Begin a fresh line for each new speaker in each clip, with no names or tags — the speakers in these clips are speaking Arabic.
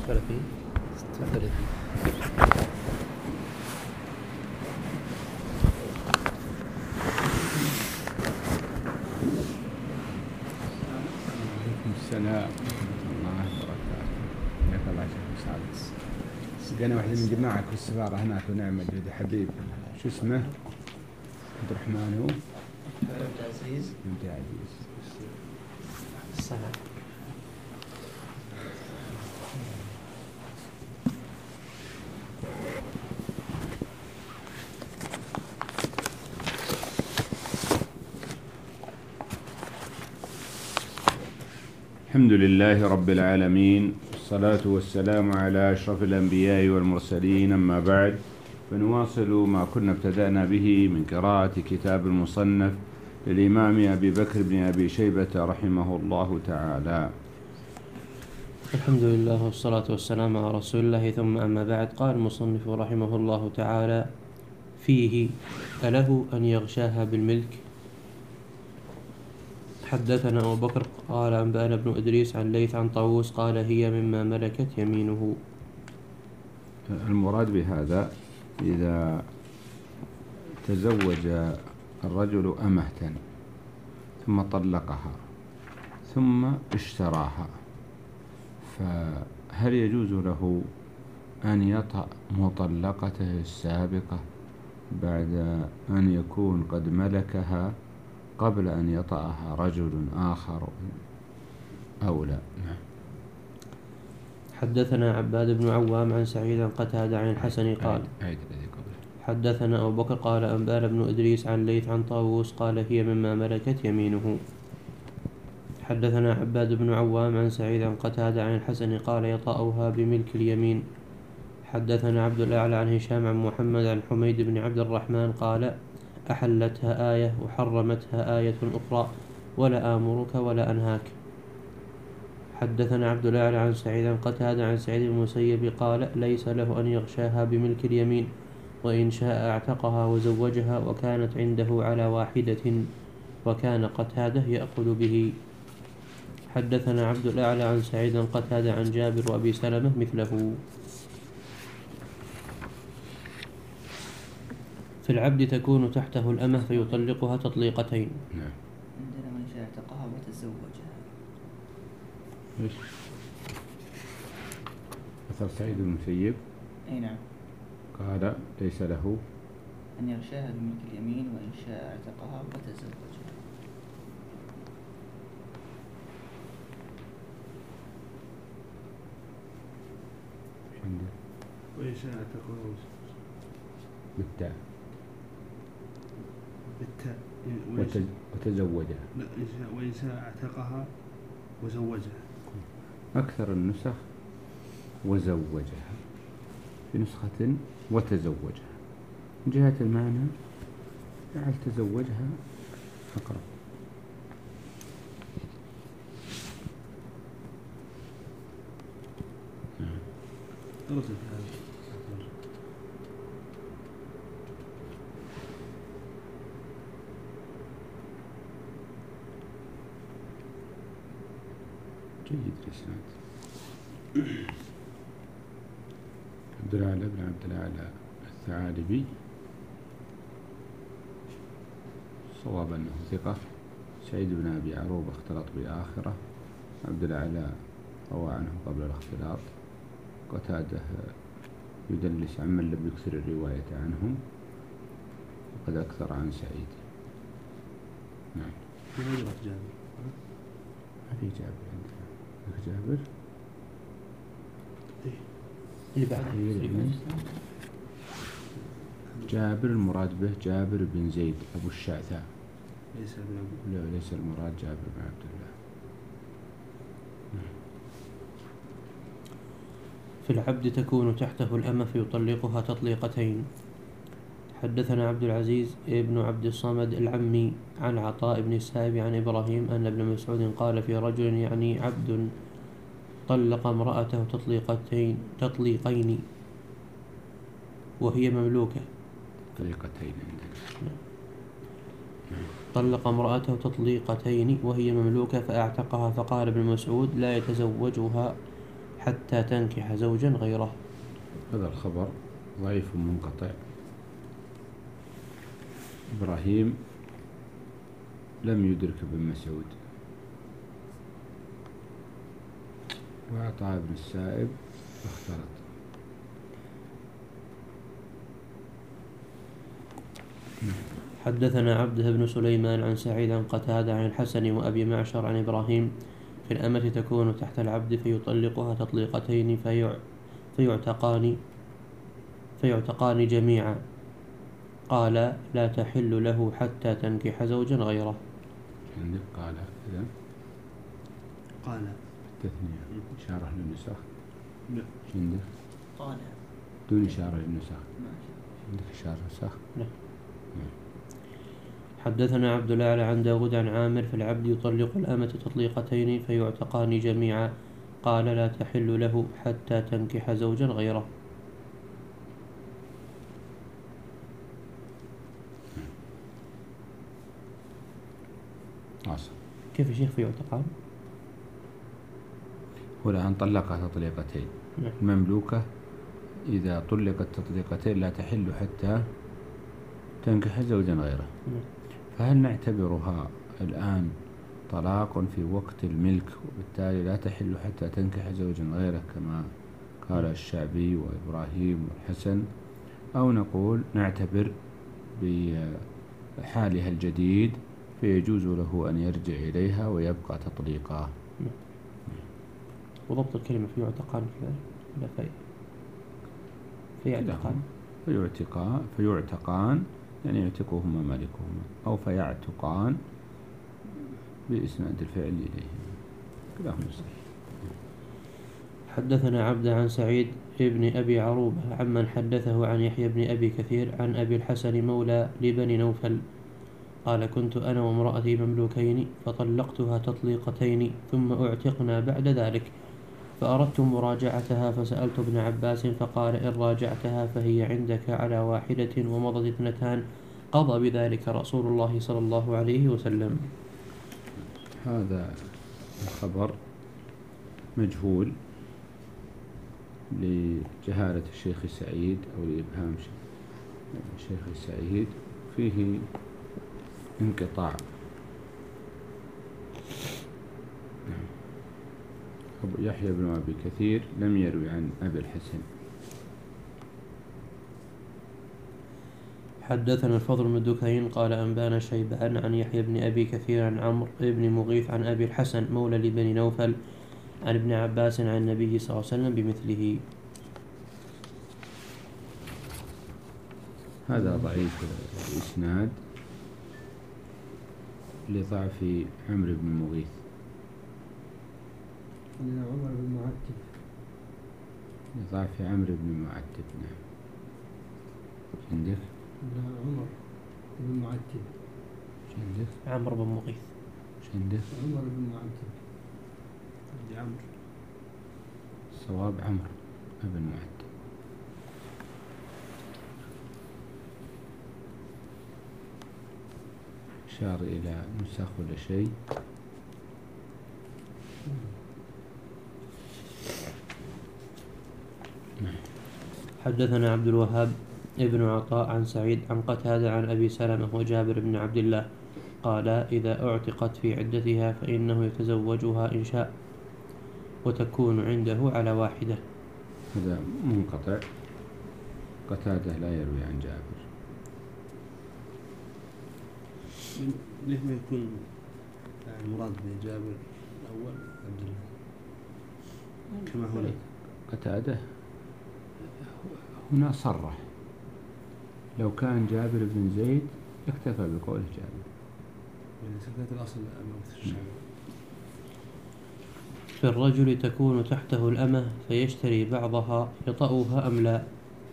36 36.
السلام ورحمة الله وبركاته. حياك الله يا شيخ مسعد. لقينا واحد من جماعة في السفارة هناك ونعمل جد حبيب شو اسمه؟ عبد الرحمن هو؟
عبد العزيز.
عبد العزيز.
السلام.
الحمد لله رب العالمين، والصلاة والسلام على أشرف الأنبياء والمرسلين، أما بعد، فنواصل ما كنا ابتدأنا به من قراءة كتاب المصنف للإمام أبي بكر بن أبي شيبة رحمه الله تعالى.
الحمد لله والصلاة والسلام على رسول الله، ثم أما بعد. قال المصنف رحمه الله تعالى فيه: أله أن يغشاها بالملك؟ حدثنا أبو بكر قال أنبأنا بن إدريس عن ليث عن طاووس قال هي مما ملكت يمينه.
المراد بهذا إذا تزوج الرجل أمة ثم طلقها ثم اشتراها، فهل يجوز له أن يطأ مطلقته السابقة بعد أن يكون قد ملكها قبل أن يطأها رجل آخر أو لا؟
حدثنا عباد بن عوام عن سعيد عن قتادة عن الحسن قال حدثنا أبو بكر قال أنبأنا بن إدريس عن ليث عن طاووس قال هي مما ملكت يمينه. حدثنا عباد بن عوام عن سعيد عن قتادة عن الحسن قال يطأها بملك اليمين. حدثنا عبد الأعلى عن هشام عن محمد عن حميد بن عبد الرحمن قال أحلتها آية وحرمتها آية أخرى ولا آمرك ولا أنهاك. حدثنا عبد الأعلى عن سعيد عن قتادة عن سعيد المسيب قال ليس له أن يغشاها بملك اليمين، وإن شاء اعتقها وزوجها وكانت عنده على واحدة وكان قتادة يأخذ به. حدثنا عبد الأعلى عن سعيد عن قتادة عن جابر وأبي سلمة مثله. في العبد تكون تحته الأمة فيطلقها تطليقتين.
عندنا من شاء اعتقها وتزوجها.
إيش؟ مثل سعيد المسيب.
أي نعم.
قال ليس له
أن يغشاها بملك اليمين، وإن شاء اعتقها وتزوجها.
وإن شاء اعتقها
بالتاء
بالتاء
وتزوجها.
لا، وإن شاء اعتقها وزوجها.
أكثر النسخ وزوجها، في نسخة وتزوجها. من جهة المعنى جعل تزوجها أقرب. جيد الإسناد. عبد الأعلى بن عبد الأعلى الثعالبي صواب أنه ثقة. سعيد بن أبي عروبة اختلط بآخرة. عبد الأعلى روى عنه قبل الاختلاط. قتادة يدلس عمن لم يكثر الرواية عنهم، وقد أكثر عن سعيد. نعم.
ما
في جابر عندنا. جابر
اللي بعده
جابر المراد به جابر بن زيد أبو الشعثاء.
لا،
ليس المراد جابر بن عبد الله.
في العبد تكون تحته الأمة فيطلقها تطليقتين. حدثنا عبد العزيز ابن عبد الصمد العمي عن عطاء بن السائب عن إبراهيم أن ابن مسعود قال في رجل يعني عبد طلق امرأته تطليقين وهي مملوكة. طلق امرأته تطليقتين وهي مملوكة فأعتقها، فقال ابن مسعود لا يتزوجها حتى تنكح زوجا غيره.
هذا الخبر ضعيف منقطع. إبراهيم لم يدرك ابن مسعود، وعطاء بن السائب اختلط.
حدثنا عبده بن سليمان عن سعيد عن قتادة عن الحسن وأبي معشر عن إبراهيم في الأمة تكون تحت العبد فيطلقها تطليقتين فيعتقان جميعا. قال لا تحل له حتى تنكح زوجا غيره.
عندك قال إذا
قال
تثنية إشارة للنسخ.
لا.
عندك
قال
دون إشارة للنسخ.
ماشي.
عندك إشارة نسخ.
لا. حدثنا عبد الأعلى عن داود عن عامر في العبد يطلق الأمة تطليقتين فيعتقان جميعا. قال لا تحل له حتى تنكح زوجا غيره.
عصر.
كيف يا شيخ فيعتقان؟
هو الآن طلقها تطليقتين.
نعم.
المملوكة إذا طلقت تطليقتين لا تحل حتى تنكح زوجا غيره. فهل نعتبرها الآن طلاق في وقت الملك وبالتالي لا تحل حتى تنكح زوجا غيره كما قال الشعبي وإبراهيم والحسن، أو نقول نعتبر بحالها الجديد فيجوز له أن يرجع إليها ويبقى تطليقا؟
وضبط الكلمة فيعتقان كذلك لا
فيعتقان يعني يعتقهما مالكهما، أو فيعتقان بإسناد الفعل إليهما، كلاهما صحيح.
حدثنا عبد عن سعيد ابن أبي عروبة عمن حدثه عن يحيى بن أبي كثير عن أبي الحسن مولى لبني نوفل قال كنت أنا وامرأتي مملوكين فطلقتها تطليقتين ثم أعتقنا بعد ذلك، فأردت مراجعتها فسألت ابن عباس فقال إن راجعتها فهي عندك على واحدة ومضت اثنتان قضى بذلك رسول الله صلى الله عليه وسلم.
هذا الخبر مجهول لجهالة الشيخ سعيد أو لإبهام الشيخ سعيد، فيه انقطاع. يحيى بن أبي كثير لم يروي عن أبي الحسن.
حدثنا الفضل بن دكين قال أنبانا شيبان عن يحيى بن أبي كثير عن عمرو بن مغيث عن أبي الحسن مولى لبني نوفل عن ابن عباس عن النبي صلى الله عليه وسلم بمثله.
هذا ضعيف الإسناد لضعف عمرو بن مغيث.
عمر بن معتب.
لضعف عمرو بن معتب. نعم. عندك؟
عمر بن معتب.
عندك؟
عمرو بن مغيث.
عندك؟
عمر بن معتب.
عمرو.
الصواب عمرو بن معتب. أشار إلى نسخ ولا شيء؟
حدثنا عبد الوهاب ابن عطاء عن سعيد عن قتادة عن أبي سلمة وجابر بن عبد الله قال إذا أعتقت في عدتها فإنه يتزوجها إن شاء وتكون عنده على واحدة.
هذا منقطع. قتادة لا يروي عن جابر.
ليه ما يكون المراد بجابر الأول عبد الله كما هنا؟
قتادة هنا صرح، لو كان جابر بن زيد اكتفى بقوله جابر.
يعني سكنت الأصل أمام الشعب.
في الرجل تكون تحته الأمة فيشتري بعضها يطأها أم لا.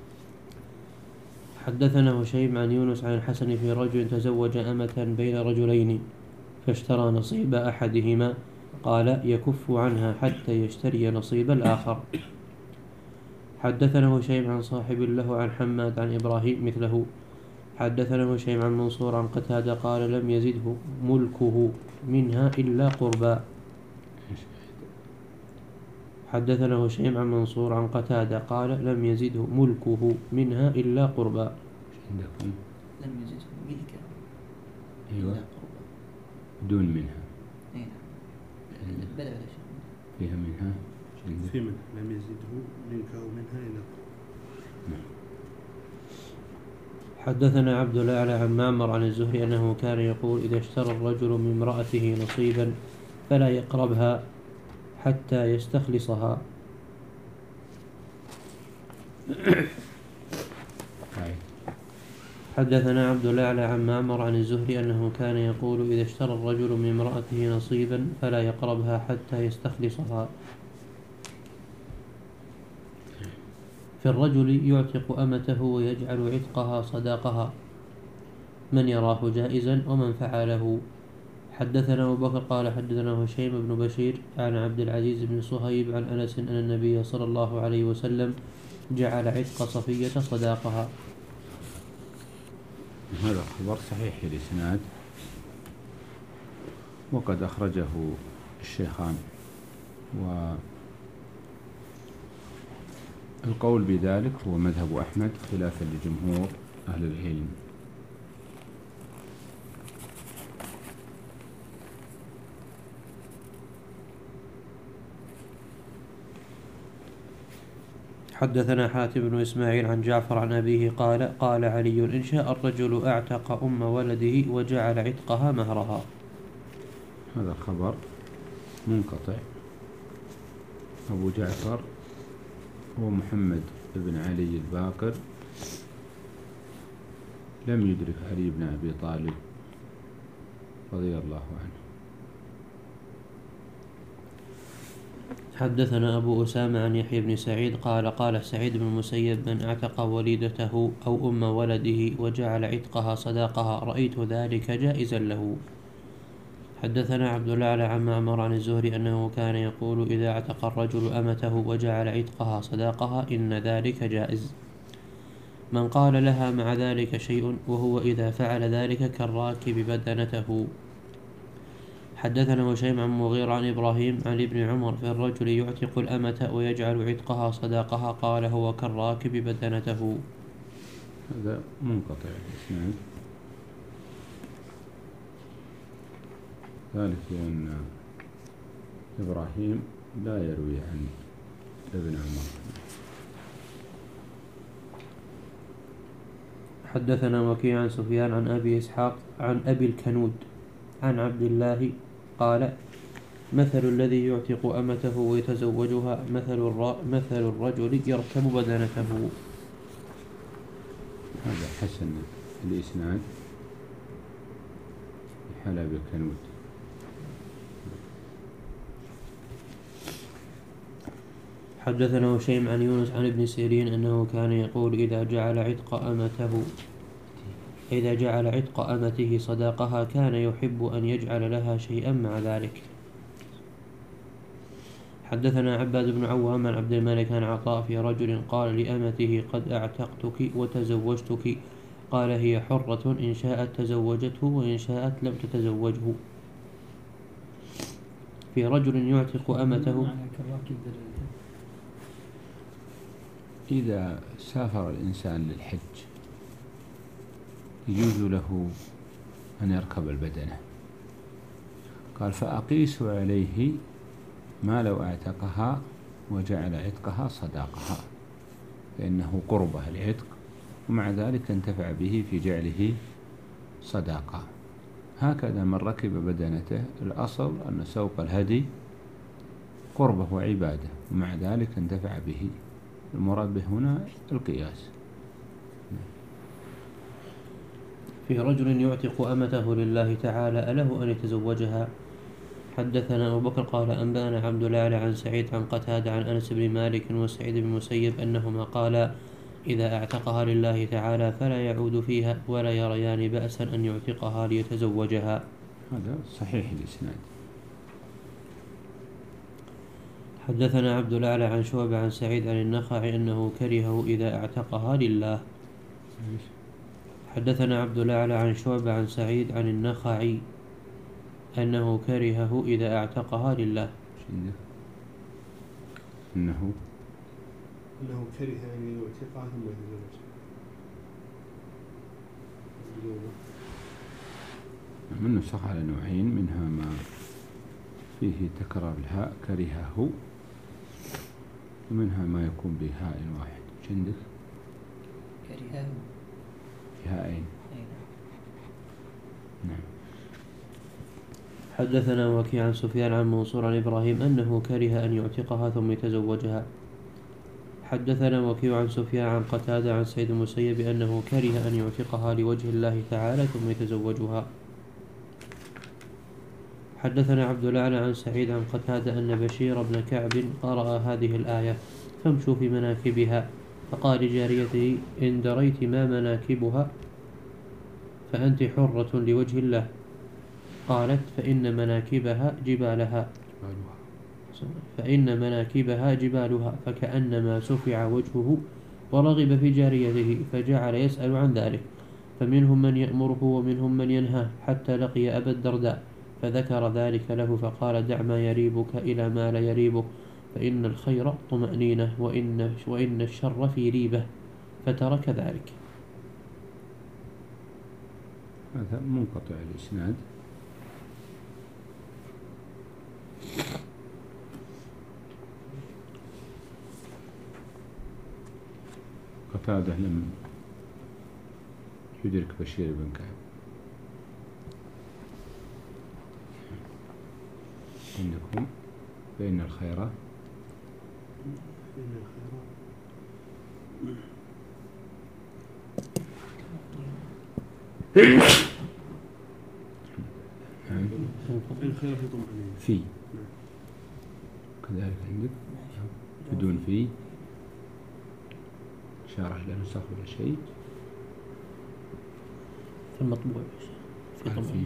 حدثنا هشيم عن يونس عن الحسن في رجل تزوج أمة بين رجلين فاشترى نصيب أحدهما قال يكف عنها حتى يشتري نصيب الآخر. حدثنا هشيم عن صاحب له عن حماد عن إبراهيم مثله. حدثنا هشيم عن منصور عن قتادة قال لم يزده ملكه منها إلا قربا. حدثنا هشيم عن منصور عن قتادة قال لم يزده ملكه منها إلا قربا.
عندكم
لم يزده ملكا
أيوة
إلا قربا
دون منها
نعم بلا شيء
فيها منها
في منها لم يزده ملكه منها إلا
حدثنا عبد الأعلى عن معمر عن الزهري أنه كان يقول إذا اشترى الرجل من امرأته نصيبا فلا يقربها حتى يستخلصها. حدثنا عبد الأعلى عن معمر عن الزهري أنه كان يقول إذا اشترى الرجل من امرأته نصيبا فلا يقربها حتى يستخلصها. في الرجل يعتق أمته ويجعل عتقها صداقها من يراه جائزا ومن فعله. حدثنا أبو بكر قال حدثنا هشيم بن بشير عن عبد العزيز بن صهيب عن أنس أن النبي صلى الله عليه وسلم جعل عتق صفية صداقها.
هذا الخبر صحيح الإسناد وقد أخرجه الشيخان، والقول بذلك هو مذهب أحمد خلافا لجمهور أهل العلم.
حدثنا حاتم بن إسماعيل عن جعفر عن أبيه قال قال علي إن شاء الرجل أعتق أم ولده وجعل عتقها مهرها.
هذا الخبر منقطع. أبو جعفر هو محمد بن علي الباقر لم يدرك علي بن أبي طالب رضي الله عنه.
حدثنا أبو أسامة عن يحيى بن سعيد قال قال سعيد بن المسيب من أعتق وليدته أو أم ولده وجعل عتقها صداقها رأيت ذلك جائزا له. حدثنا عبد الأعلى عن معمر عن الزهري أنه كان يقول إذا اعتق الرجل أمته وجعل عتقها صداقها إن ذلك جائز. من قال لها مع ذلك شيء وهو إذا فعل ذلك كالراكب بدنته. حدثنا هشيم عن مغيرة عن إبراهيم عن ابن عمر في الرجل يعتق الأمة ويجعل عتقها صداقها قال هو كالراكب بدنته.
هذا منقطع الإسناد، ذلك لأن إبراهيم لا يروي عن ابن عمر.
حدثنا وكيع عن سفيان عن أبي إسحاق عن أبي الكنود عن عبد الله قال مثل الذي يعتق أمته ويتزوجها مثل الرجل يركب بدنته.
هذا حسن الإسناد حلب الكنود.
حدثنا هشيم عن يونس عن ابن سيرين أنه كان يقول إذا جعل عتق أمته صداقها كان يحب أن يجعل لها شيئا مع ذلك. حدثنا عباد بن عوام عن عبد الملك عن عطاء في رجل قال لأمته قد أعتقتك وتزوجتك قال هي حرة إن شاءت تزوجته وإن شاءت لم تتزوجه. في رجل يعتق أمته
إذا سافر الإنسان للحج يجوز له أن يركب البدنة. قال فأقيس عليه ما لو اعتقها وجعل عتقها صداقها فإنه قربها العتق ومع ذلك انتفع به في جعله صداقة. هكذا من ركب بدنته الأصل أن سوق الهدي قربه وعبادة ومع ذلك انتفع به. المراد به هنا القياس.
في رجل يعتق أمته لله تعالى أله أن يتزوجها. حدثنا أبو بكر قال أنبأنا عبد الأعلى عن سعيد عن قتادة عن أنس بن مالك وسعيد بن المسيب أنهما قالا إذا اعتقها لله تعالى فلا يعود فيها ولا يريان بأسا أن يعتقها ليتزوجها.
هذا صحيح الإسناد.
حدثنا عبد الأعلى عن شعبة عن سعيد عن النخعي أنه كرهه إذا اعتقها لله. حدثنا عبد الأعلى عن شعبة عن سعيد عن النخعي أنه كرهه إذا اعتقها لله.
أنه
كره أن يعتقها ثم يتزوج.
من نسخ على نوعين، منها ما فيه تكرار الهاء كرهه، ومنها ما يكون بهاء واحد. وش عندك؟
كرهه
بهاءين. نعم.
حدثنا وكيع عن سفيان عن منصور عن إبراهيم أنه كره أن يعتقها ثم يتزوجها. حدثنا وكيع عن سفيان عن قتادة عن سيد المسيب أنه كره أن يعتقها لوجه الله تعالى ثم يتزوجها. حدثنا عبد الأعلى عن سعيد عن قتادة أن بشير بن كعب قرأ هذه الآية: فامشوا في مناكبها، فقال لجاريته: إن دريت ما مناكبها فأنت حرة لوجه الله. قالت: فإن مناكبها جبالها، فكأنما سفع وجهه ورغب في جاريته، فجعل يسأل عن ذلك، فمنهم من يأمره ومنهم من ينهاه، حتى لقي أبا الدرداء فذكر ذلك له، فقال: دع ما يريبك إلى ما لا يريبك، فإن الخير طمأنينة، وإن الشر في ريبة، فترك ذلك.
هذا منقطع الإسناد. قتادة لم يدرك بشير بن كعب. عندكم بين الخيرات
الخير في طمأنينة
في كذلك عندك بدون في إشارة إلى نسخ ولا شيء.
في المطبوع في طمأنينة.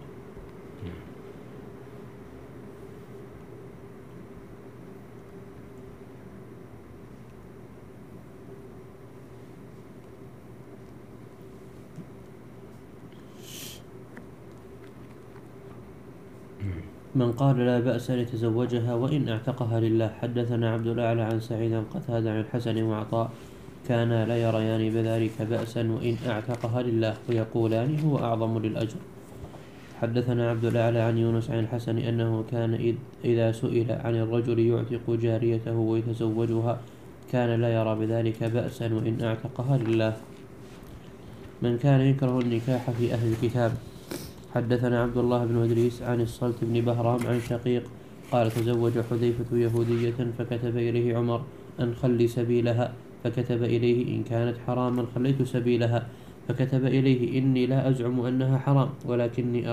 من قال لا بأس أن يتزوجها وإن اعتقها لله. حدثنا عبد الأعلى عن سعيد عن قتادة عن الحسن وعطاء كانا لا يريان بذلك بأسا وإن اعتقها لله، ويقولان هو أعظم للأجر. حدثنا عبد الأعلى عن يونس عن الحسن أنه كان إذا سئل عن الرجل يعتق جاريته ويتزوجها كان لا يرى بذلك بأسا وإن اعتقها لله. من كان يكره النكاح في أهل الكتاب. حدثنا عبد الله بن إدريس عن الصلت بن بهرام عن شقيق قال: تزوج حذيفة يهودية فكتب إليه عمر أن خلي سبيلها، فكتب إليه: إن كانت حراما خليت سبيلها، فكتب إليه: إني لا أزعم أنها حرام، ولكني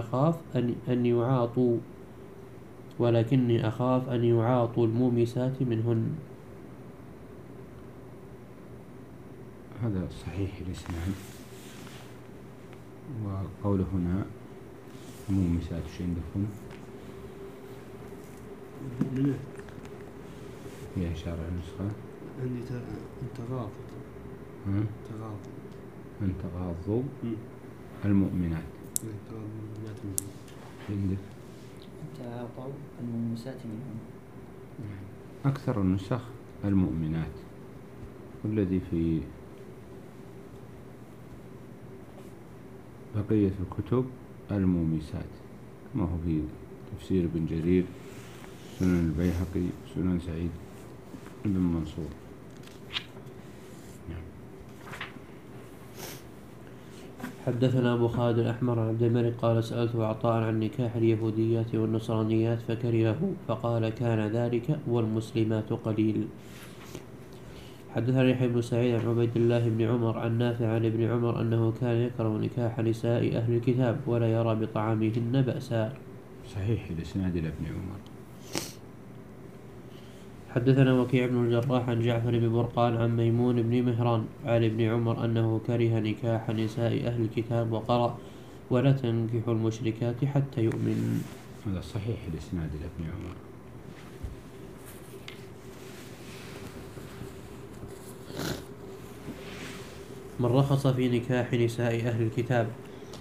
أخاف أن يعاطوا المومسات منهن.
هذا صحيح الإسناد. وقوله هنا مومسات شيء عندكم فيها إشارة النسخة.
عندي تغاض
أن تغاضوا المؤمنات. عندك
تعاطوا المومسات منهم.
أكثر النسخ المؤمنات، والذي في بقية الكتب المومسات، كما هو في تفسير ابن جرير، سنن البيهقي، سنن سعيد بن منصور.
حدثنا أبو خالد الأحمر عن عبد الملك قال: سألت عطاء عن نكاح اليهوديات والنصرانيات فكرهه، فقال: كان ذلك والمسلمات قليل. حدثنا يحيى بن سعيد عن عبيد الله بن عمر عن نافع عن ابن عمر أنه كان يكره نكاح نساء أهل الكتاب ولا يرى بطعامهن بأسا.
صحيح الإسناد إلى ابن عمر.
حدثنا وكيع بن الجراح عن جعفر بن برقان عن ميمون بن مهران عن ابن عمر أنه كره نكاح نساء أهل الكتاب وقرأ: ولا تنكحوا المشركات حتى يؤمن.
هذا صحيح الإسناد إلى ابن عمر.
من رخص في نكاح نساء أهل الكتاب.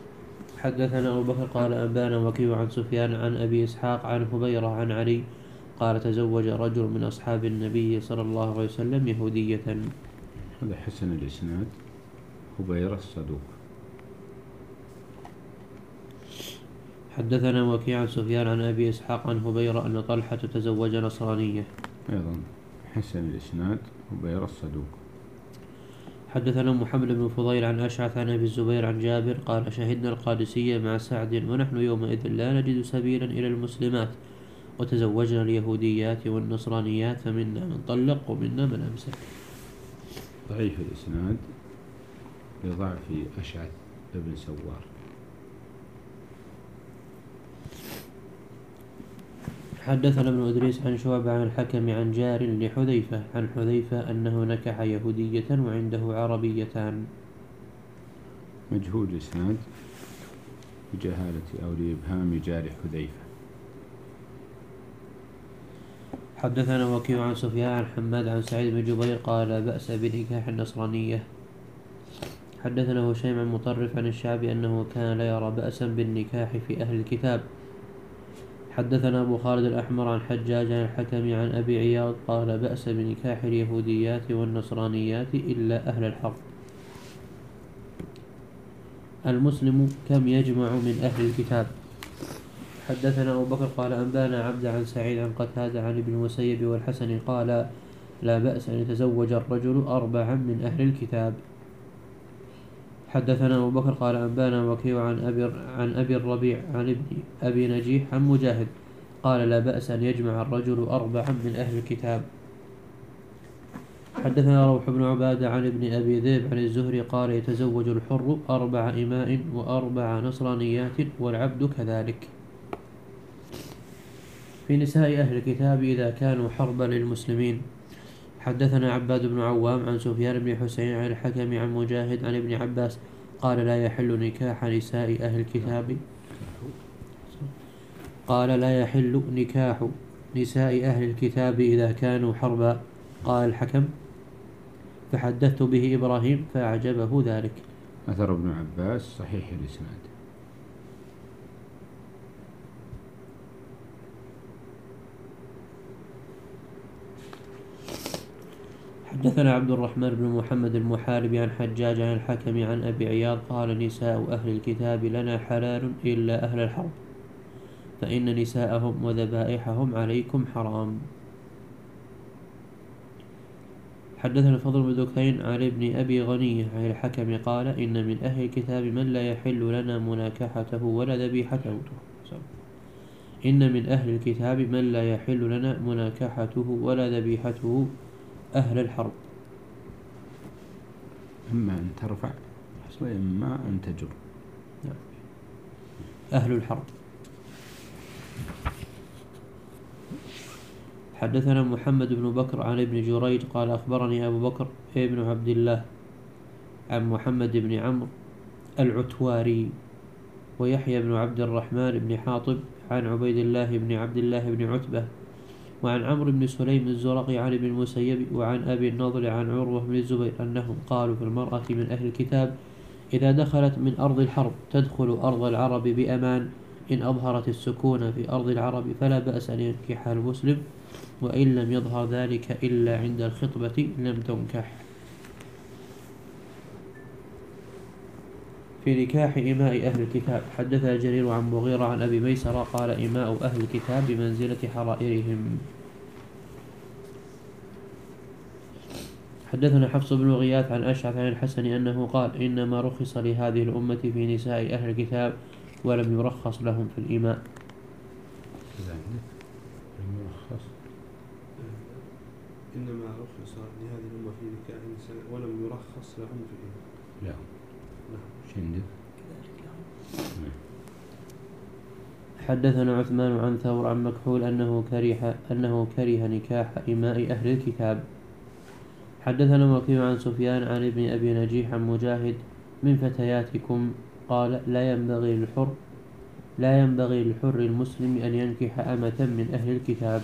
حدثنا أبو بكر قال: أنبانا وكيع عن سفيان عن أبي إسحاق عن هبيرة عن علي قال تزوج رجل من أصحاب النبي صلى الله عليه وسلم يهودية.
هذا حسن الإسناد. هبيرة الصدوق.
حدثنا وكيع عن سفيان عن أبي إسحاق عن هبيرة أن طلحة تزوج نصرانية.
أيضا حسن الإسناد. هبيرة الصدوق.
حدثنا محمد بن فضيل عن أشعث عن أبي الزبير عن جابر قال شهدنا القادسية مع سعد ونحن يومئذ لا نجد سبيلا إلى المسلمات وتزوجنا اليهوديات والنصرانيات فمنا من طلق ومنا من أمسك.
ضعيف الإسناد لضعف أشعث بن سوار.
حدثنا ابن إدريس عن شعبة عن الحكم عن جار لحذيفة عن حذيفة أنه نكح يهودية وعنده عربيتان.
مجهول الإسناد بجهالة أو لإبهام جار حذيفة.
حدثنا وكيع عن سفيان عن حماد عن سعيد بن جبير قال لا بأس بنكاح النصرانية. حدثنا هشيم عن مطرف عن الشعبي أنه كان لا يرى بأسا بالنكاح في أهل الكتاب. حدثنا أبو خالد الأحمر عن حجاج عن الحكم عن أبي عياض قال لا بأس بنكاح اليهوديات والنصرانيات إلا أهل الحرب. المسلم كم يجمع من أهل الكتاب. حدثنا أبو بكر قال أنبانا عبد عن سعيد عن قتادة عن ابن المسيب والحسن قال لا بأس أن يتزوج الرجل 4 من أهل الكتاب. حدثنا أبو بكر قال أنبانا وكيع عن أبي الربيع عن ابن أبي نجيح عن مجاهد قال لا بأس أن يجمع الرجل 4 من أهل الكتاب. حدثنا روح بن عبادة عن ابن أبي ذئب عن الزهري قال يتزوج الحر 4 إماء و4 نصرانيات والعبد كذلك. في نساء أهل الكتاب إذا كانوا حربا للمسلمين. حدثنا عباد بن عوام عن سفيان بن حسين عن الحكم عن مجاهد عن ابن عباس قال لا يحل نكاح نساء أهل الكتاب. قال لا يحل نكاح نساء أهل الكتاب إذا كانوا حربا. قال الحكم فحدثت به إبراهيم فأعجبه ذلك.
أثر ابن عباس صحيح الإسناد.
حدثنا عبد الرحمن بن محمد المحاربي عن حجاج عن الحكم عن أبي عياض قال نساء أهل الكتاب لنا حلال إلا أهل الحرب فإن نساءهم وذبائحهم عليكم حرام. حدثنا الفضل بن دكين عن ابن أبي غنية عن الحكم قال إن من أهل الكتاب من لا يحل لنا مناكحته ولا ذبيحته. إن من أهل الكتاب من لا يحل لنا مناكحته ولا ذبيحته أهل الحرب.
إما أن ترفع وإما أن تجر.
أهل الحرب. حدثنا محمد بن بكر عن ابن جريج قال أخبرني أبو بكر ابن عبد الله عن محمد بن عمرو العتواري ويحيى بن عبد الرحمن بن حاطب عن عبيد الله بن عبد الله بن عتبة وعن عمرو بن سليم الزرقي عن ابن المسيب وعن أبي النضر عن عروة بن الزبير أنهم قالوا في المرأة من أهل الكتاب إذا دخلت من أرض الحرب تدخل أرض العرب بأمان إن أظهرت السكون في أرض العرب فلا بأس أن ينكحها المسلم وإن لم يظهر ذلك إلا عند الخطبة لم تنكح. في نكاح إماء أهل الكتاب. حدث جرير عن مغيرة عن أبي ميسرة قال إماء أهل الكتاب بمنزلة حرائرهم. حدثنا حفص بن غياث عن أشعث عن الحسن أنه قال إنما رخص لهذه الأمة في نساء أهل الكتاب ولم يرخص لهم في الإماء.
إنما رخص لهذه الأمة في نكاح النساء ولم يرخص لهم في الإماء.
شندك.
حدثنا عثمان عن ثور عن مكحول أنه كره نكاح إماء أهل الكتاب. حدثنا وكيع عن سفيان عن ابن أبي نجيح عن مجاهد من فتياتكم قال لا ينبغي للحر المسلم أن ينكح أمة من أهل الكتاب.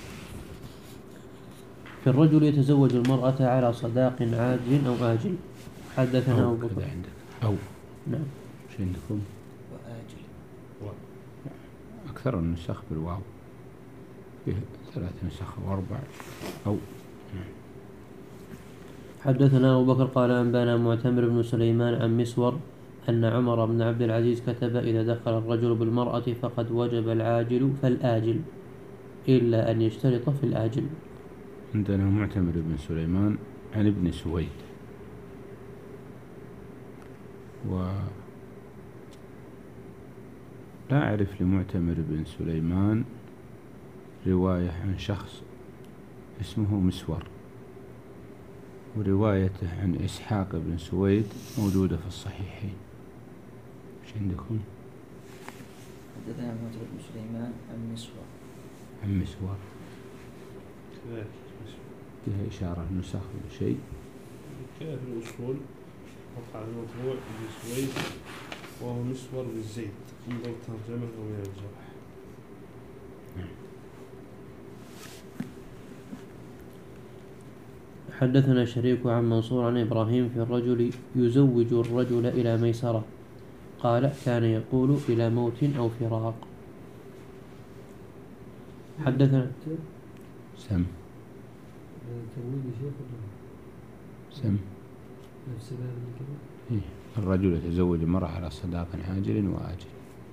في الرجل يتزوج المرأة على صداق عاجل أو آجل. حدثنا أبو بكر
أو
نعم
شو عندكم
وآجل
أكثر النسخ بالواو فيه 3 نسخ و4 أو
حدثنا أبو بكر قال أنبانا معتمر بن سليمان عن مسور أن عمر بن عبد العزيز كتب: إذا دخل الرجل بالمرأة فقد وجب العاجل فالآجل إلا أن يشترط في الآجل.
عندنا معتمر بن سليمان عن ابن سويد، ولا أعرف لمعتمر بن سليمان رواية عن شخص اسمه مسور، وروايته عن إسحاق بن سويد موجودة في الصحيحين. ايش عندكم؟
حدثنا معتمر بن سليمان عن مسور.
عن مسور فيها إشارة النسخ ولا شيء؟
كان في الأصول وقع المطبوع بن سويد وهو مسور بالزيت من ضمن ترجمة ومن الجرح.
حدثنا شريك عن منصور عن إبراهيم في الرجل يزوج الرجل إلى ميسرة قال: كان يقول إلى موت أو فراق. حدثنا
سم سم
نفس
إيه. الرجل يتزوج المرأة على صداق عاجل وآجل.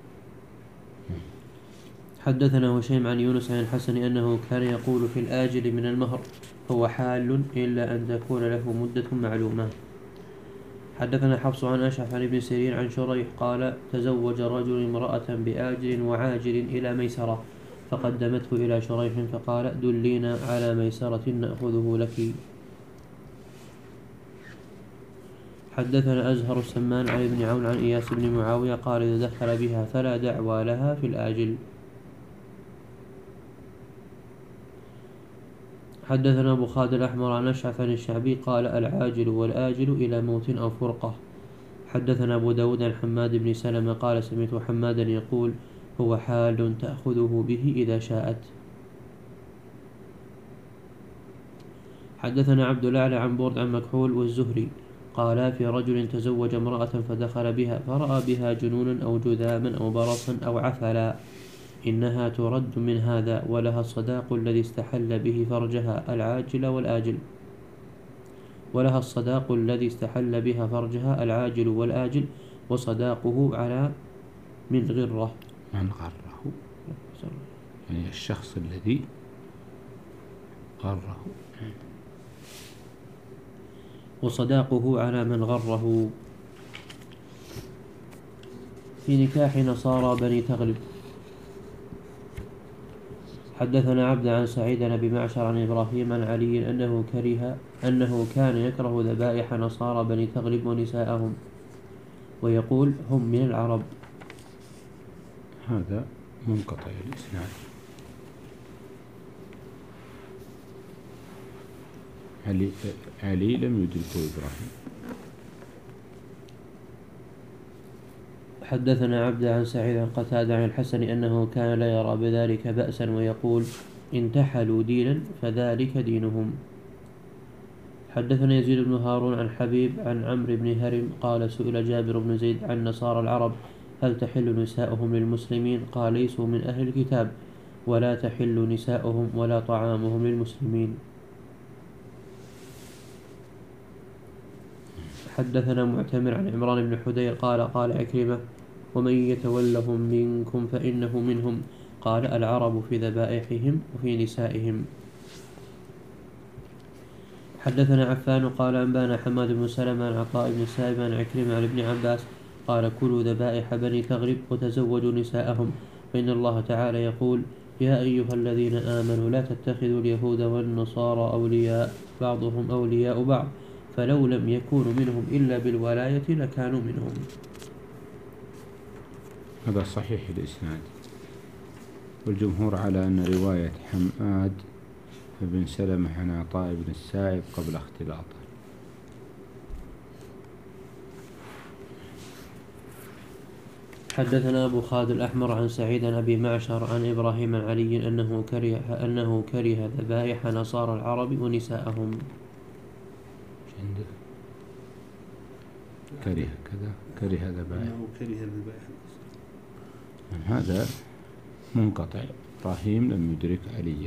حدثنا هشيم عن يونس عن الحسن أنه كان يقول في الآجل من المهر: هو حال إلا أن تكون له مدة معلومة. حدثنا حفص عن أشعث عن ابن سيرين عن شريح قال: تزوج رجل امرأة بآجل وعاجل إلى ميسرة فقدمته إلى شريح فقال: دلينا على ميسرة نأخذه لك. حدثنا أزهر السمان عن ابن عون عن إياس بن معاوية قال: إذا دخل بها فلا دعوى لها في الآجل. حدثنا أبو خالد الأحمر عن أشعث عن الشعبي قال: العاجل والآجل إلى موت أو فرقة. حدثنا أبو داود عن حماد بن سلمة قال: سمعت حمادا يقول: هو حال تأخذه به إذا شاءت. حدثنا عبد الأعلى عن برد عن مكحول والزهري قال: في رجل تزوج امرأة فدخل بها فرأى بها جنونا أو جذاما أو برصا أو عفلا، إنها ترد من هذا ولها الصداق الذي استحل به فرجها العاجل والآجل، ولها الصداق الذي استحل بها فرجها العاجل والآجل، وصداقه على من غره.
من غره يعني الشخص الذي غره،
وصداقه على من غره. في نكاح نصارى بني تغلب. حدثنا عبد عن سعيد بن معشر عن إبراهيم عن علي أنه كان يكره ذبائح نصارى بني تغلب ونساءهم ويقول: هم من العرب.
هذا منقطع الإسناد. علي لم يدركه إبراهيم.
حدثنا عبد عن سعيد عن قتادة عن الحسن أنه كان لا يرى بذلك بأسا ويقول: انتحلوا دينا فذلك دينهم. حدثنا يزيد بن هارون عن حبيب عن عمرو بن هرم قال: سئل جابر بن زيد عن نصارى العرب: هل تحل نساؤهم للمسلمين؟ قال: ليسوا من أهل الكتاب ولا تحل نساؤهم ولا طعامهم للمسلمين. حدثنا معتمر عن عمران بن حدير قال عكرمة: ومن يتولهم منكم فإنه منهم. قال: العرب في ذبائحهم وفي نسائهم. حدثنا عفان قال أنبانا حماد بن سلمة عن عطاء بن سائب عن عكرمة عن ابن عباس قال: كلوا ذبائح بني تغلب وتزوجوا نساءهم، فإن الله تعالى يقول: يا أيها الذين آمنوا لا تتخذوا اليهود والنصارى أولياء بعضهم أولياء بعض، فلو لم يكونوا منهم إلا بالولاية لكانوا منهم.
هذا صحيح الإسناد، والجمهور على أن رواية حماد بن سلمة عن عطاء بن السائب قبل اختلاطه.
حدثنا أبو خالد الأحمر عن سعيد عن أبي معشر عن إبراهيم عن علي أنه كره ذبائح نصارى العرب ونساءهم.
كره كذا كره ذبائح،
كره ذبائح.
هذا منقطع إبراهيم لم يدرك عليا.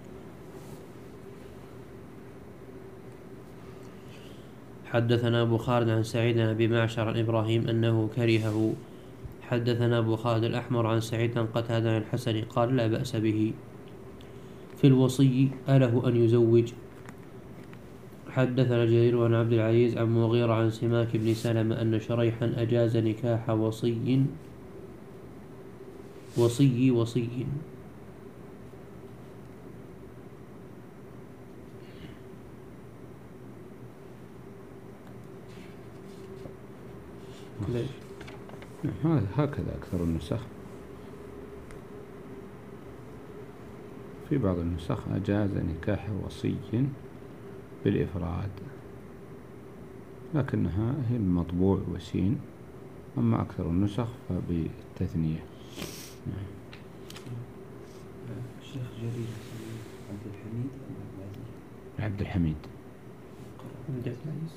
حدثنا أبو خالد عن سعيد عن أبي معشر عن إبراهيم أنه كرهه. حدثنا أبو خالد الأحمر عن سعيد عن قتادة عن الحسن قال لا بأس به. في الوصي أله أن يزوج. حدثنا جرير عن عبد العزيز عن مغيرة عن سماك بن سلمة أن شريحا أجاز نكاح وصي
هكذا أكثر النسخ. في بعض النسخ أجاز نكاح وصي بالإفراد، لكنها هي المطبوع وسين، أما أكثر النسخ فبالتثنية.
الشيخ جرير
عبد الحميد
عبد العزيز.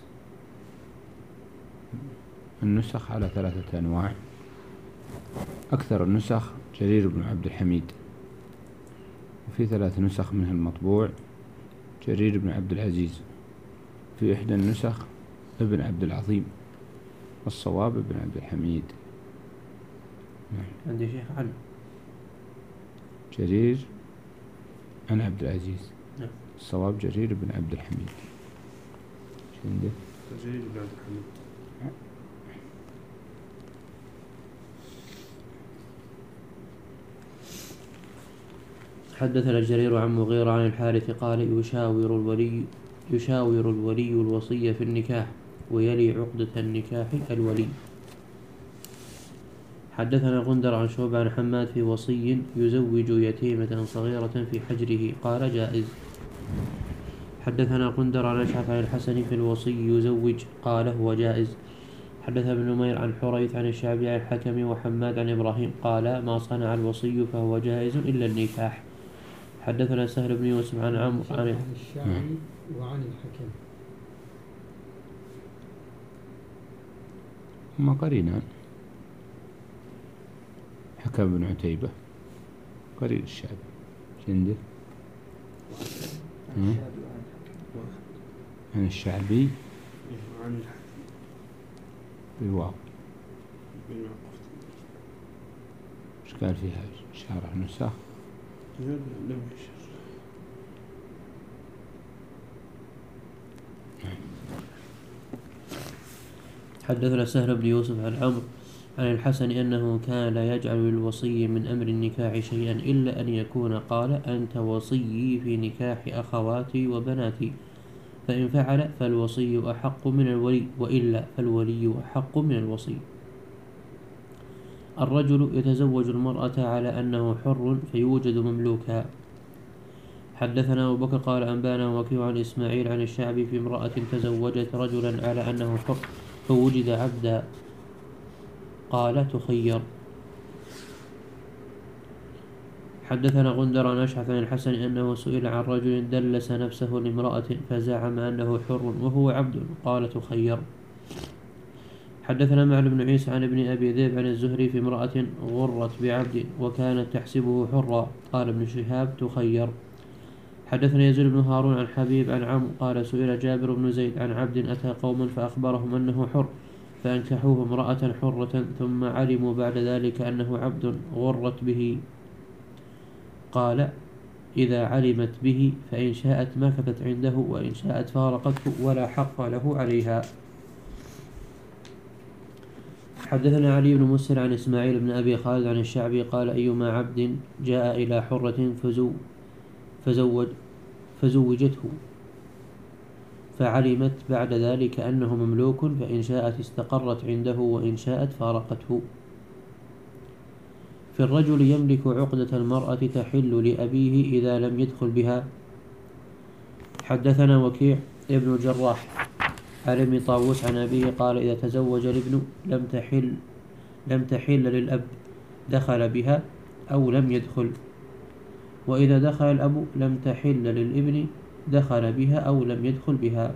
النسخ على 3 أنواع. أكثر النسخ جرير بن عبد الحميد، وفي 3 نسخ منها المطبوع جرير بن عبد العزيز، في إحدى النسخ ابن عبد العظيم، الصواب ابن عبد الحميد.
عندي شيخ علي
جرير عن عبد العزيز،
نعم.
الصواب جرير بن عبد الحميد. عنده
جرير بن عبد الحميد.
حدثنا جرير عن مغيرة عن الحارث قال يشاور الولي الوصي في النكاح ويلي عقدة النكاح الولي. حدثنا غندر عن شعبة عن حماد في وصي يزوج يتيمة صغيرة في حجره قال جائز. حدثنا غندر عن أشعث عن الحسن في الوصي يزوج قال هو جائز. حدثنا ابن نمير عن حريث عن الشعبي عن الحكم وحماد عن إبراهيم قال ما صنع الوصي فهو جائز إلا النكاح. حدثنا سهل بن يوسف عن عمرو عن
الشعبي وعن الحكم.
هما قرينان، حكم بن عتيبة قرين الشعبي. عنده عن الشعبي
عن الحكم
بالواو. ايش قال فيها شارح نسخ؟
لم يشر.
حدثنا سهل بن يوسف عن عمرو عن الحسن أنه كان لا يجعل للوصي من أمر النكاح شيئا إلا أن يكون قال أنت وصيي في نكاح أخواتي وبناتي، فإن فعل فالوصي أحق من الولي وإلا فالولي أحق من الوصي. الرجل يتزوج المرأة على أنه حر فيوجد مملوكا. حدثنا أبو بكر قال أنبانا وكيع عن إسماعيل عن الشعبي في امرأة تزوجت رجلا على أنه حر فوجد عبدا قال تخير. حدثنا غندر عن أشعث عن الحسن أنه سئل عن رجل دلس نفسه لامرأة فزعم أنه حر وهو عبد قال تخير. حدثنا معل بن عيسى عن ابن أبي ذئب عن الزهري في امرأة غرت بعبد وكانت تحسبه حرا قال ابن شهاب تخير. حدثنا يزيد بن هارون عن حبيب عن عمرو قال سئل جابر بن زيد عن عبد أتى قوما فأخبرهم أنه حر فأنكحوه امرأة حرة ثم علموا بعد ذلك أنه عبد غرت به، قال إذا علمت به فإن شاءت مكثت عنده وإن شاءت فارقته ولا حق له عليها. حدثنا علي بن مسهر عن إسماعيل بن أبي خالد عن الشعبي قال أيما عبد جاء إلى حرة فزوجته فعلمت بعد ذلك أنه مملوك فإن شاءت استقرت عنده وإن شاءت فارقته. في الرجل يملك عقدة المرأة تحل لأبيه إذا لم يدخل بها. حدثنا وكيع ابن الجراح عن ابن طاووس عن أبيه قال إذا تزوج الابن لم تحل للأب دخل بها أو لم يدخل، وإذا دخل الأب لم تحل للابن دخل بها أو لم يدخل بها.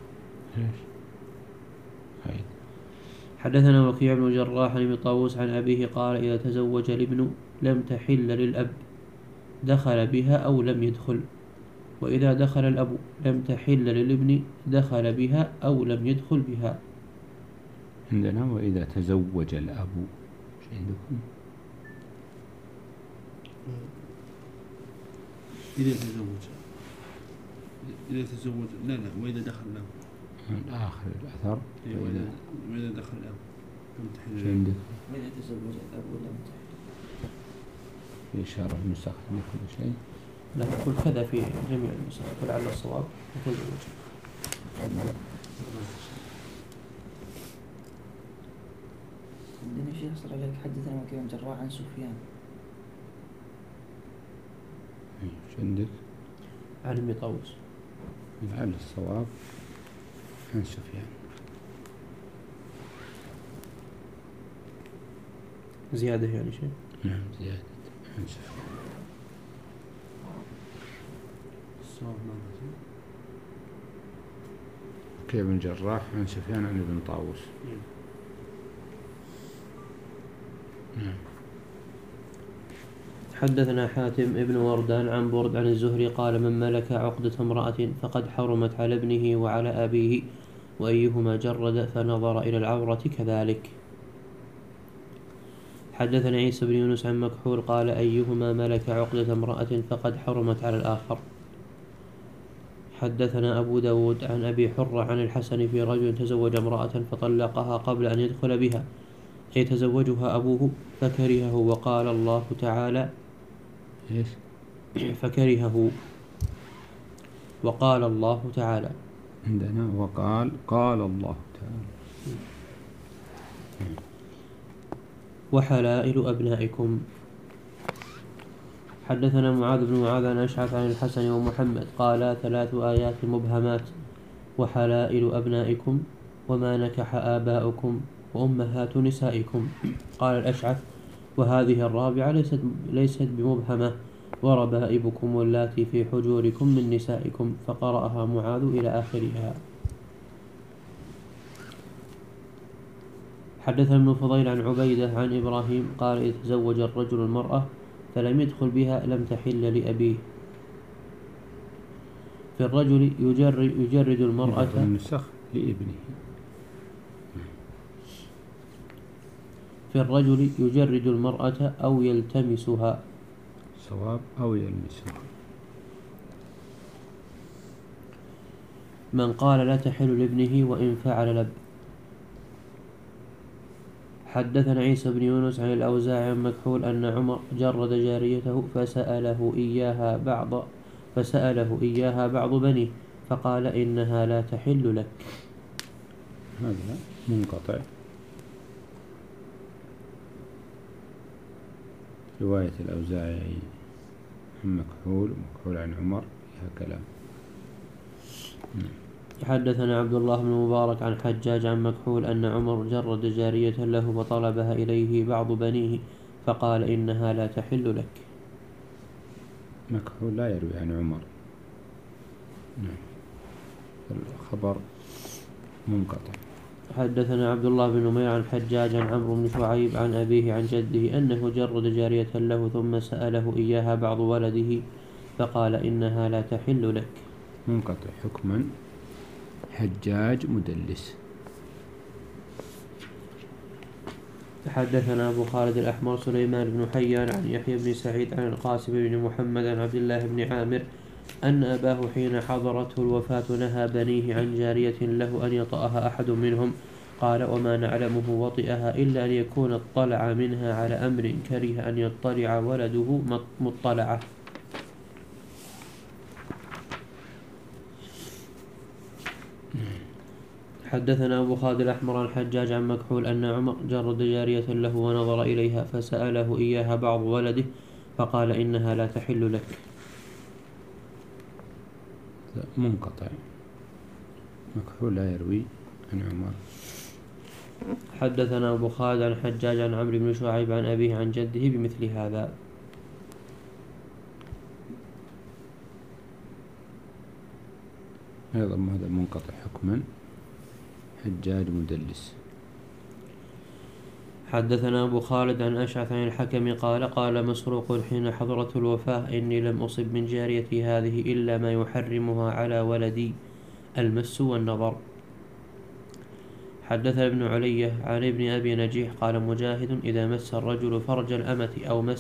حدثنا وكيع بن الجراح عن ابن طاووس عن أبيه قال إذا تزوج الابن لم تحل للأب دخل بها أو لم يدخل. وإذا دخل الأب لم تحل للابن دخل بها أو لم يدخل بها.
عندنا وإذا تزوج الأب ايش عندكم؟
إذا تزوج لا وإذا دخل الأب
من آخر الأثر.
وإذا دخل الأب لم تحل
ايش عندك؟
وإذا تزوج الأب لم تحل.
في إشارة النسخ لكل شيء.
لا يقول كذا في جميع النسخ ولعل الصواب يقول الوجه.
عندنا شيء يحصل عليك حدثنا وكيع بن جراح عن سفيان.
ايش عندك؟
عن ابن طاووس.
لعل الصواب عن سفيان.
زيادة يعني شيء؟
نعم زيادة عن سفيان.
الصواب ماذا؟
وكيع بن جراح عن سفيان عن ابن طاووس. نعم.
حدثنا حاتم ابن وردان عن برد عن الزهري قال من ملك عقدة امرأة فقد حرمت على ابنه وعلى أبيه وأيهما جرد فنظر إلى العورة كذلك. حدثنا عيسى بن يونس عن مكحول قال أيهما ملك عقدة امرأة فقد حرمت على الآخر. حدثنا أبو داود عن أبي حرة عن الحسن في رجل تزوج امرأة فطلقها قبل أن يدخل بها أي تزوجها أبوه فكرهه وقال الله تعالى
إيش؟
فكرهه وقال الله تعالى.
عندنا قال الله تعالى
وحلائل أبنائكم. حدثنا معاذ بن معاذ عن أشعث عن الحسن ومحمد قالا 3 آيات مبهمات وحلائل أبنائكم وما نكح آباؤكم وأمهات نسائكم. قال الأشعث وهذه الرابعة ليست بمبهمة وربائبكم واللاتي في حجوركم من نسائكم. فقرأها معاذ إلى آخرها. حدثنا ابن فضيل عن عبيدة عن إبراهيم قال إذا تزوج الرجل المرأة فلم يدخل بها لم تحل لأبيه. في الرجل يجرد المرأة
النسخ لابنه.
في الرجل يجرد المرأة أو يلتمسها.
صواب أو يلمسها.
من قال لا تحل لابنه وإن فعل لب. حدثنا عيسى بن يونس عن الأوزاعي عن مكحول أن عمر جرد جاريته فسأله إياها بعض بنيه فقال إنها لا تحل لك.
هذا منقطع. رواية الأوزاعي عن مكحول ومكحول عن عمر فيها كلام.
حدثنا عبد الله بن مبارك عن حجاج عن مكحول أن عمر جرد جارية له وطلبها إليه بعض بنيه فقال إنها لا تحل لك.
مكحول لا يروي عن عمر. الخبر منقطع.
حدثنا عبد الله بن نمير عن حجاج عن عمرو بن شعيب عن أبيه عن جده أنه جرد جارية له ثم سأله إياها بعض ولده فقال إنها لا تحل لك.
منقطع حكما. حجاج مدلس.
حدثنا أبو خالد الأحمر سليمان بن حيان عن يحيى بن سعيد عن القاسم بن محمد عن عبد الله بن عامر أن أباه حين حضرته الوفاة نهى بنيه عن جارية له أن يطأها أحد منهم. قال وما نعلمه وطئها إلا أن يكون اطلع منها على أمر كره أن يطلع ولده مطلعه. حدثنا أبو خالد الأحمر عن حجاج عن مكحول أن عمر جرد جارية له ونظر إليها فسأله إياها بعض ولده فقال إنها لا تحل لك.
منقطع. مكحول لا يروي عن عمر.
حدثنا أبو خالد عن حجاج عن عمرو بن شعيب عن أبيه عن جده بمثل هذا.
أيضا هذا منقطع حكما. حجاج مدلس.
حدثنا أبو خالد عن أشعث عن الحكم قال قال مسروق حين حضرت الوفاة إني لم أصب من جاريتي هذه إلا ما يحرمها على ولدي المس والنظر. حدثنا ابن علية عن ابن أبي نجيح قال مجاهد إذا مس الرجل فرج الأمة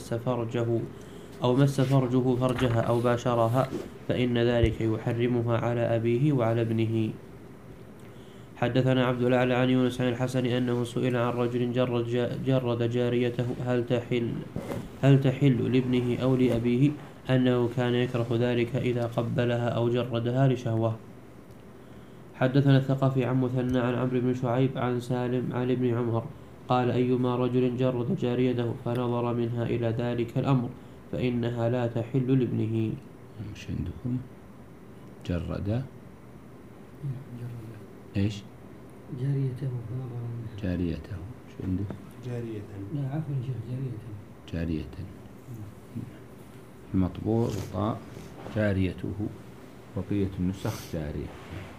أو مس فرجه فرجها أو باشرها فإن ذلك يحرمها على أبيه وعلى ابنه. حدثنا عبد الأعلى عن يونس عن الحسن أنه سئل عن رجل جرد جاريته هل تحل لابنه أو لأبيه أنه كان يكره ذلك إذا قبلها أو جردها لشهوة. حدثنا الثقفي عن مثنى عن عمرو بن شعيب عن سالم عن ابن عمر قال أيما رجل جرد جاريته فنظر منها إلى ذلك الأمر فإنها لا تحل لابنه.
مش عندكم جرد إيش؟
جاريته فنظر منها.
جاريته شو عندك؟
جارية.
لا عفوا شيخ
جارية. المطبوع طاء جاريته، بقية النسخ جارية.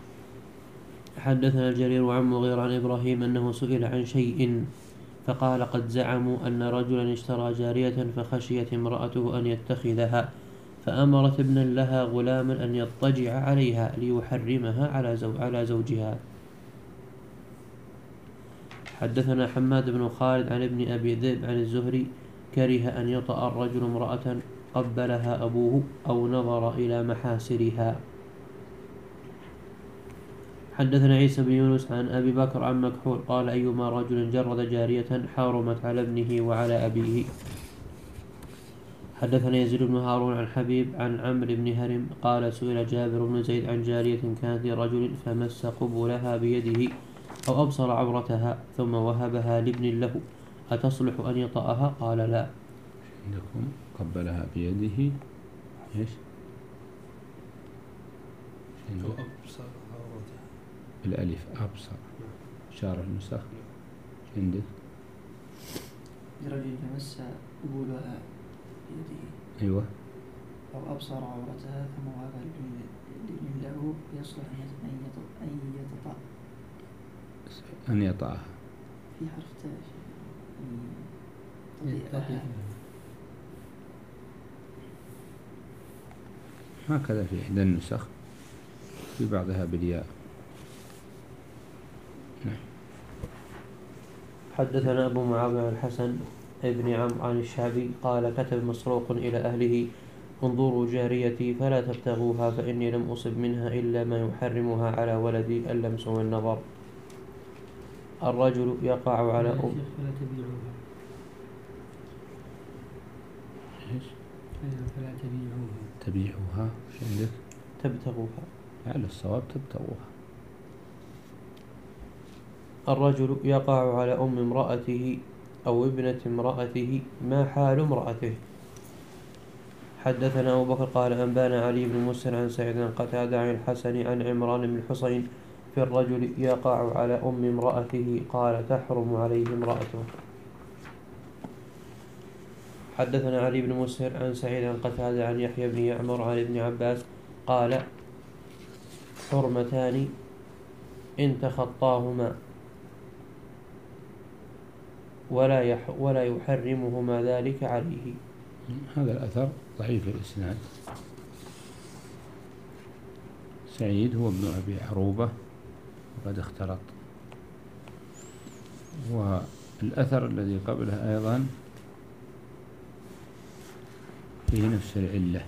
حدثنا الجرير عن مغير عن إبراهيم أنه سئل عن شيء فقال قد زعموا أن رجلا اشترى جارية فخشيت امرأته أن يتخذها فأمرت ابنا لها غلاما أن يضطجع عليها ليحرمها على زوجها. حدثنا حماد بن خالد عن ابن أبي ذئب عن الزهري كره أن يطأ الرجل امرأة قبلها أبوه أو نظر إلى محاسرها. حدثنا عيسى بن يونس عن أبي بكر عن مكحول قال أيما رجل جرد جارية حرمت على ابنه وعلى أبيه. حدثنا يزيد بن هارون عن حبيب عن عمرو بن هرم قال سئل جابر بن زيد عن جارية كانت لرجل فمس قبلها بيده أو أبصر عورتها ثم وهبها لابن له أتصلح أن يطأها؟ قال لا.
عندكم قبلها بيده إيش؟
أبصر عورتها
الألف أبصر شارح النسخ عندك
لرجل مس قبولها بيده
أيوة
أو أبصر عورتها ثم وهب لابن له يصلح
أن يطأها
في حرف تاء
هكذا في إحدى النسخ في بعضها بالياء.
حدثنا أبو معاوية الحسن ابن عمرو عن الشعبي قال كتب مسروق إلى أهله انظروا جاريتي فلا تبتغوها فإني لم أصب منها إلا ما يحرمها على ولدي اللمس والنظر. الرجل يقع على
فلا تبيعوها.
إيش؟
فلا
تبيعوها شو عندك؟
تبتغوها.
على الصواب تبتغوها.
الرجل يقع على أم امرأته أو ابنة امرأته ما حال امرأته. حدثنا أبو بكر قال أنبانا علي بن مسر عن سعيد عن قتادة عن الحسن عن عمران بن الحصين في الرجل يقع على أم امرأته قال تحرم عليه امرأته. حدثنا علي بن مسهر عن سعيد عن قتادة عن يحيى بن يعمر عن ابن عباس قال حرمتان إن تخطاهما ولا يحرمهما ذلك عليه.
هذا الأثر ضعيف الإسناد. سعيد هو ابن أبي عروبة وقد اختلط، والأثر الذي قبله أيضا فيه نفس العلة.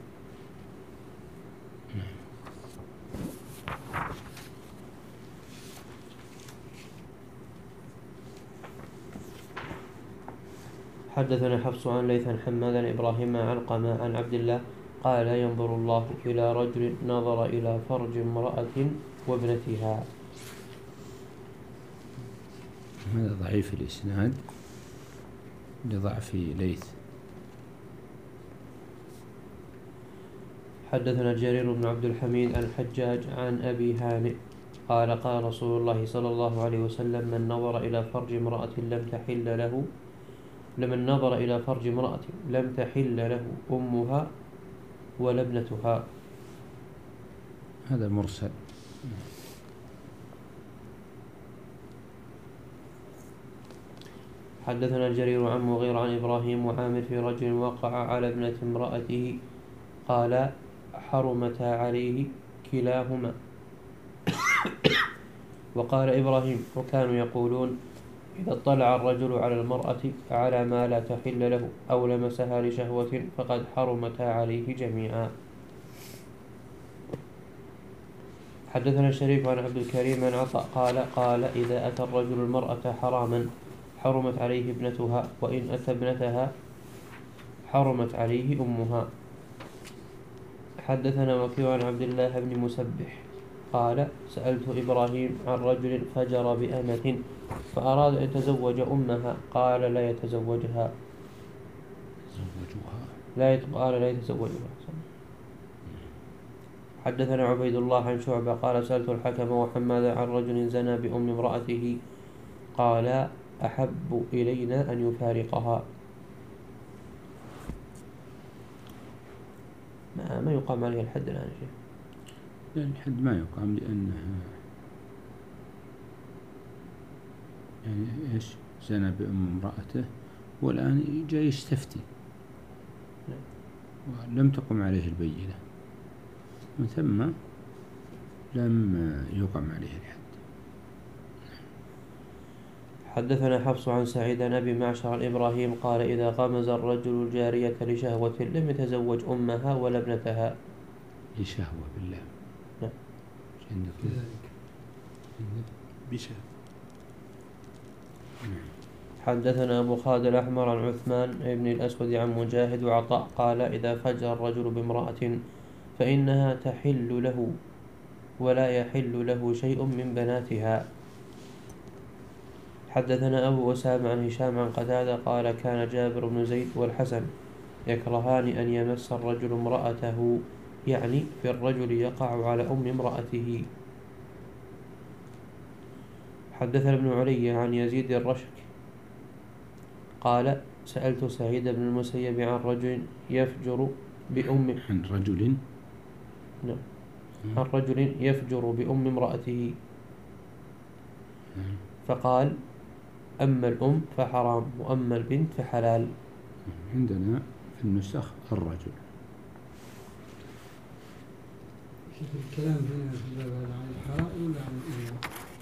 حدثنا حفص عن ليث عن حماد عن إبراهيم عن علقمة عن عبد الله قال ينظر الله إلى رجل نظر إلى فرج امرأة وابنتها.
هذا ضعيف الإسناد لضعف ليث.
حدثنا جرير بن عبد الحميد عن الحجاج عن أبي هانئ قال قال رسول الله صلى الله عليه وسلم من نظر إلى فرج امرأة لم تحل له أمها ولا ابنتها.
هذا مرسل.
حدثنا جرير عن مغير عن إبراهيم وعامر في رجل وقع على ابنة امرأته قال حرمتا عليه كلاهما. وقال إبراهيم وكانوا يقولون إذا اطلع الرجل على المرأة على ما لا تحل له أو لمسها لشهوة فقد حرمتا عليه جميعا. حدثنا الشريف عن عبد الكريم عن عطاء قال إذا أتى الرجل المرأة حراما حرمت عليه ابنتها وإن أتى ابنتها حرمت عليه أمها. حدثنا وكيع عن عبد الله بن مسبح قال سألت إبراهيم عن رجل فجر بأمة فأراد أن يتزوج أمها قال لا يتزوجها. قال لا يتزوجها. حدثنا عبيد الله عن شعبة قال سألت الحكم وحماد عن رجل زنى بأم امرأته قال أحب إلينا أن يفارقها. ما يقام عليه الحد الآن شيء.
لا الحد ما يقام لأنها يعني إيش زنى بأم امرأته والآن جاي يستفتي ولم تقم عليه البينة من ثم لم يقم عليه الحد.
حدثنا حفص عن سعيد عن أبي معشر الإبراهيم قال إذا غمز الرجل الجارية لشهوة لم يتزوج أمها ولا ابنتها.
لشهوة بالله.
نعم.
بشهوة.
حدثنا أبو خالد الأحمر عن عثمان بن الأسود عن مجاهد وعطاء قال إذا فجر الرجل بامرأة فإنها تحل له ولا يحل له شيء من بناتها. حدثنا أبو أسامة عن هشام عن قتادة قال كان جابر بن زيد والحسن يكرهان أن يمس الرجل امرأته يعني في الرجل يقع على أم امرأته. حدثنا ابن علي عن يزيد الرشك قال سألت سعيد بن المسيب عن رجل يفجر بأم
عن رجل
نعم عن رجل يفجر بأم امرأته فقال أما الأم فحرام وأما البنت فحلال.
عندنا في النسخ الرجل.
الكلام هنا في الباب هذا عن الحرائر ولا عن الإمام؟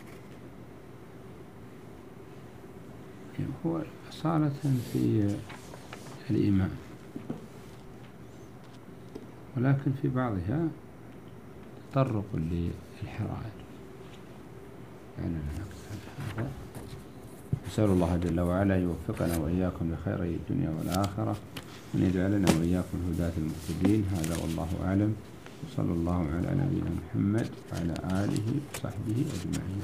هو أصالة في الإمام ولكن في بعضها تطرق للحرائر يعني هذا. نسأل الله جل وعلا يوفقنا وإياكم لخير الدنيا والآخرة وأن يجعلنا وإياكم هداة المهتدين. هذا والله أعلم. صلى الله على نبينا محمد وعلى آله وصحبه أجمعين.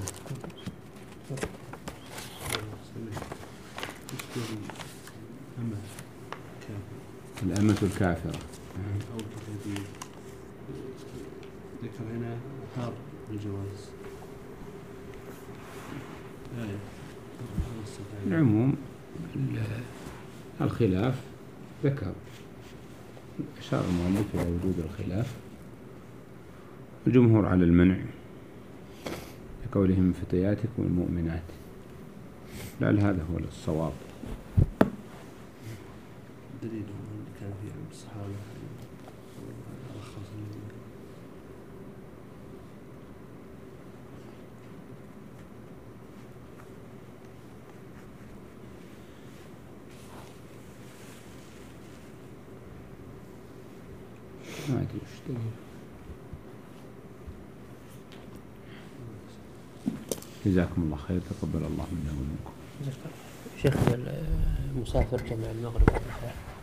الأمة الكافرة
أو الذي ذكر هنا حار بالجواز.
العموم الخلاف ذكر أشار المؤلف إلى وجود الخلاف. الجمهور على المنع لقولهم فتياتكم المؤمنات. لعل هذا هو الصواب.
دليل كان في الصحابة
ما أدري وش دليل. جزاكم الله خير. تقبل الله منا ومنكم.
شيخنا المسافر جمع المغرب والعشاء